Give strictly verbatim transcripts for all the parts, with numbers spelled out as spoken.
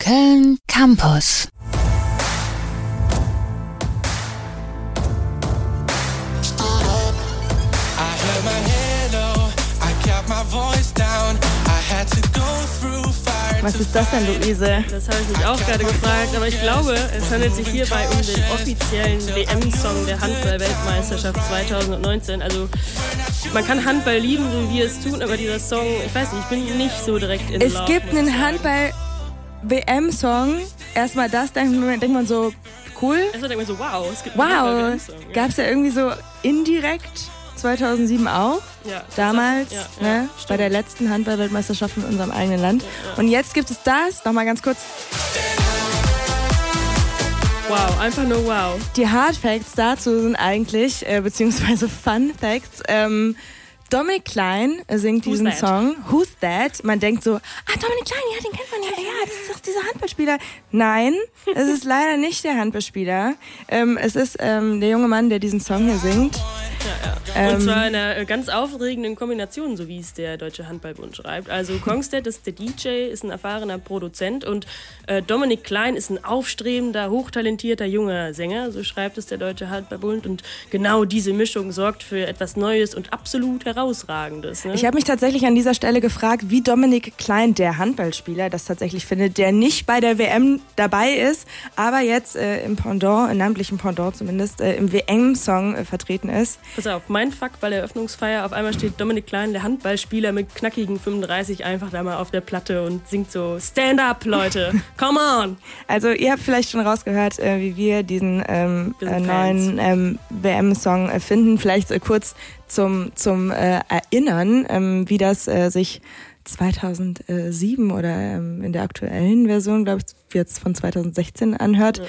Köln Campus. Was ist das denn, Luise? Das habe ich mich auch gerade gefragt, aber ich glaube, es handelt sich hierbei um den offiziellen W M-Song der Handball-Weltmeisterschaft zweitausendneunzehn. Also man kann Handball lieben, so wie wir es tun, aber dieser Song, ich weiß nicht, ich bin nicht so direkt in Es Love, gibt einen Handball-W M-Song. Erstmal das, denkt man, denkt man so, cool. Erstmal denkt man so, wow, es gibt einen Wow, Handball-W M-Song. Ja. gab es ja irgendwie so indirekt zweitausendsieben auch. Ja, Damals, ja, ja, ne, bei der letzten Handball-Weltmeisterschaft in unserem eigenen Land. Ja, ja. Und jetzt gibt es das, nochmal ganz kurz. Wow, einfach nur wow. Die Hard Facts dazu sind eigentlich, äh, beziehungsweise Fun Facts, ähm, Dominik Klein singt Who's diesen that? Song. Who's that? Man denkt so, ah, Dominik Klein, ja, den kennt man ja, ja, das ist doch dieser Handballspieler. Nein, es ist leider nicht der Handballspieler. Ähm, es ist ähm, der junge Mann, der diesen Song hier singt. Ja, ja. Und Ähm, zwar in einer ganz aufregenden Kombination, so wie es der Deutsche Handballbund schreibt. Also Kongstedt ist der D J, ist ein erfahrener Produzent und äh, Dominik Klein ist ein aufstrebender, hochtalentierter junger Sänger, so schreibt es der Deutsche Handballbund. Und genau diese Mischung sorgt für etwas Neues und absolut Herausragendes. Ne? Ich habe mich tatsächlich an dieser Stelle gefragt, wie Dominik Klein, der Handballspieler, das tatsächlich findet, der nicht bei der W M dabei ist, aber jetzt äh, im Pendant, im namentlichen Pendant zumindest, äh, im W M-Song äh, vertreten ist. Pass auf, mein Fuck bei der Eröffnungsfeier, auf einmal steht Dominik Klein, der Handballspieler mit knackigen fünfunddreißig, einfach da mal auf der Platte und singt so, Stand up, Leute, come on! Also ihr habt vielleicht schon rausgehört, äh, wie wir diesen ähm, Wir äh, sind neuen ähm, W M-Song äh, finden. Vielleicht äh, kurz zum, zum äh, Erinnern, ähm, wie das äh, sich zweitausendsieben oder ähm, in der aktuellen Version, glaube ich, jetzt von zweitausendsechzehn anhört.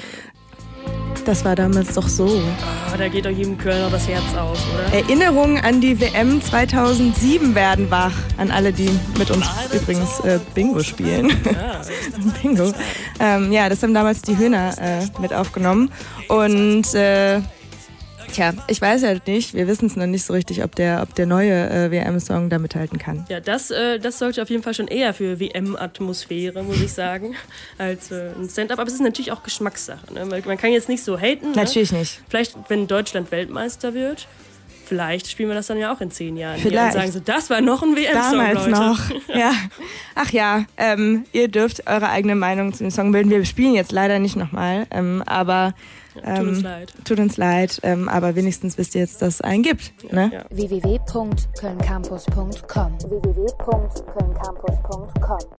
Das war damals doch so. Oh, da geht doch jedem Kölner das Herz auf, oder? Erinnerungen an die W M zweitausendsieben werden wach. An alle, die mit uns übrigens äh, Bingo spielen. Ja. Bingo. Ähm, ja, das haben damals die Höhner äh, mit aufgenommen. Und äh, tja, ich weiß ja nicht, wir wissen es noch nicht so richtig, ob der, ob der neue äh, W M-Song da mithalten kann. Ja, das, äh, das sorgt auf jeden Fall schon eher für W M-Atmosphäre, muss ich sagen, als äh, ein Stand-up. Aber es ist natürlich auch Geschmackssache. Ne? Man kann jetzt nicht so haten. Natürlich ne? nicht. Vielleicht, wenn Deutschland Weltmeister wird, vielleicht spielen wir das dann ja auch in zehn Jahren Vielleicht. hier und sagen so, das war noch ein W M-Song, Damals Leute. noch. Ja. Ach ja, ähm, ihr dürft eure eigene Meinung zu dem Song bilden. Wir spielen jetzt leider nicht nochmal, ähm, aber Ja, tut uns ähm, leid. Tut uns leid, ähm, aber wenigstens wisst ihr jetzt, dass es einen gibt. Ne? Ja. w w w punkt köln campus punkt com w w w punkt köln campus punkt com